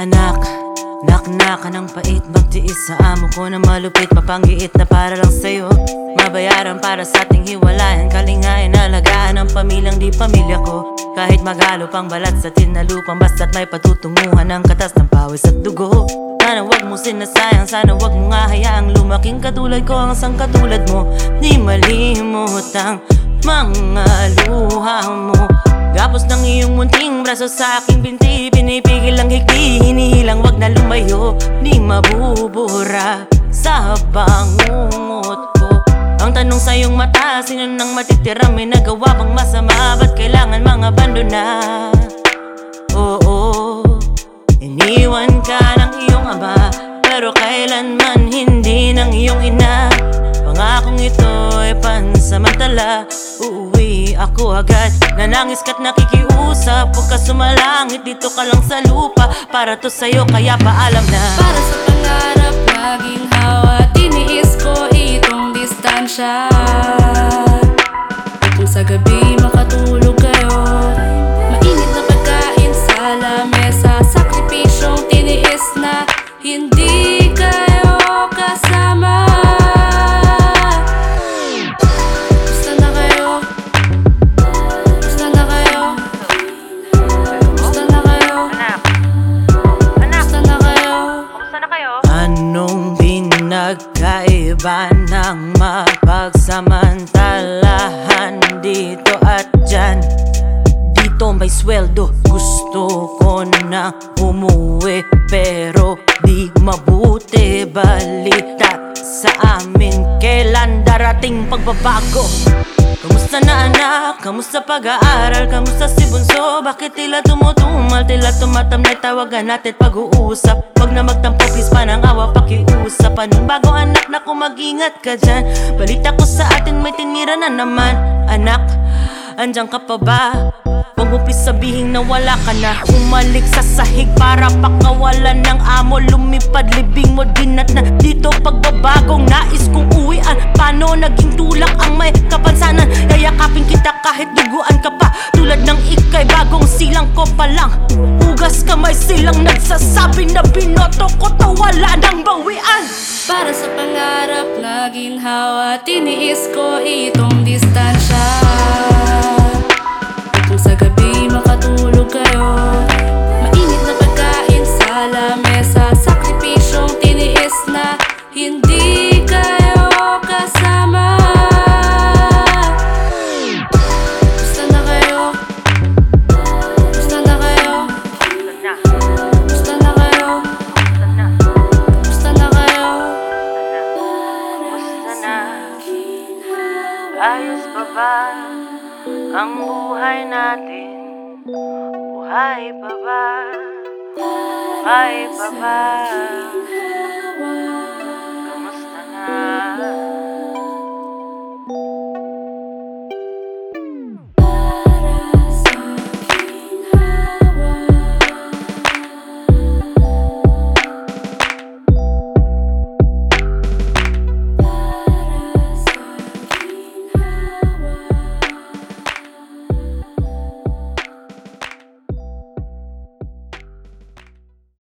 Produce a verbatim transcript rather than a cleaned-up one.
Anak, nak-nak ka ng pait, magtiis sa amo ko na malupit, mapanggiit na para lang sa'yo. Mabayaran para sa ating hiwalayan, kalingain, alagaan ang pamilyang di pamilya ko. Kahit magalo pang balat sa tinalupang, basta't may patutunguhan ng katas ng pawis at dugo. Sana wag mo sinasayang, sana wag mo nga hayaang lumaking katulad ko ang isang katulad mo. Di malimot ang mga luha mo. Gapos ng iyong munting braso sa aking binti, pinipigil ang higdi, hinihilang wag na lumayo. Di mabubura sa bangungot ko ang tanong sa iyong mata, sino nang matitira? May nagawa bang masama? Ba't kailangan mga bando na? Oo, iniwan ka ng iyong ama, pero kailanman hindi ng iyong ina. Pangakong ito ay pansamantala, uuwi ako agad. Nanangis ka't nakikiusap, huwag ka sumalangit, dito ka lang sa lupa. Para to sa'yo kaya paalam na. Para sa pangarap laging hawa, tiniis ko itong distansya. Kung sa gabi makatulog kayo, mainit na pagkain sa lamesa, sakripisyong tiniis na hindi kayo kasama. Gusto na kayo, gusto na kayo, gusto na kayo, gusto na kayo. Anong pinagkaiba ng mapagsamantalahan dito at dyan? Dito may sweldo, gusto ko na umuwi, pero di mabuti. Balita sa amin, kailan darating pagbabago? Kamusta na anak? Kamusta pag-aaral? Kamusta si bunso? Bakit tila tumutumal? Tila tumatamlay, tawagan natin pag-uusap. Wag na magtampo, please, panang awa, pakiusap. Anong bago anak, naku mag-ingat ka dyan. Balita ko sa atin may tinira na naman. Anak, andyan ka pa ba? Huwag mo please sabihin na wala ka na. Umalik sa sahig para pakawalan ng amo. Lumipad, libing mo din at na dito pagbabagong nais kong uwian. Paano naging tulak ang may kapansanan? Yayakapin kita kahit duguan ka pa. Tulad ng ikay, bagong silang ko pa lang. Ugas kamay silang nagsasabi na binoto ko to, wala nang bawian. Para sa pangarap laging hawa, tiniis ko itong distansya. Kung sa gabi makatulog kayo, mainit na pagkain sa lamesa, sakripisyong tiniis na hindi kayo kasama. Gusto na kayo, gusto na kayo, gusto na kayo, gusto na kayo. Ayos pa ba ang buhay natin? Buhay pa ba? Buhay pa ba?